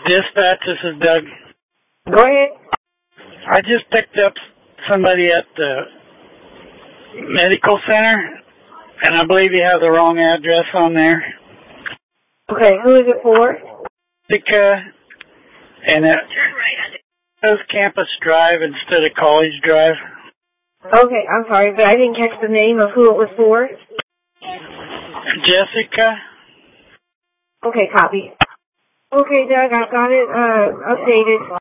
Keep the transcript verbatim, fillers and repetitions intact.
Dispatch, this is Doug. Go ahead. I just picked up somebody at the medical center, and I believe you have the wrong address on there. Okay, who is it for? Jessica, and it says Campus Drive instead of College Drive. Okay, I'm sorry, but I didn't catch the name of who it was for. Jessica. Okay, copy. Okay, Doug, I've got it uh, updated.